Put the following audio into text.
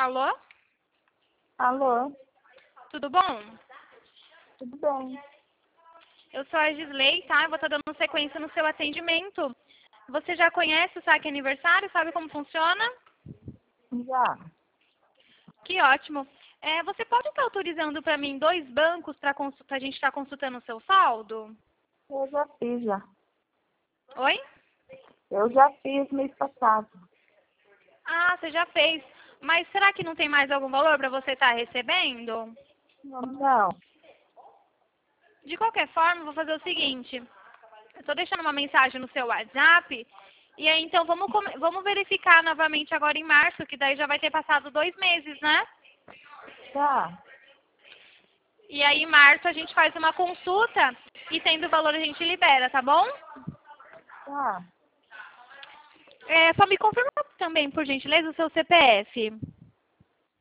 Alô? Alô, Tudo bom? tudo bem? Eu sou a Gisley, tá? Eu vou estar dando sequência no seu atendimento. Você já conhece o Saque Aniversário? Sabe como funciona? Já, Que ótimo. Você pode estar autorizando para mim 2 bancos para a gente estar consultando o seu saldo? eu já fiz já. Oi? Eu já fiz mês passado. Ah, você já fez. Mas será que não tem mais algum valor para você estar recebendo? Não, De qualquer forma, eu vou fazer o seguinte. Eu estou deixando uma mensagem no seu WhatsApp. E aí, então, vamos verificar novamente agora em março, que daí já vai ter passado 2 meses, né? tá, E aí, em março, a gente faz uma consulta e, tendo o valor, a gente libera, tá bom? tá. Só me confirma também, por gentileza, o seu CPF.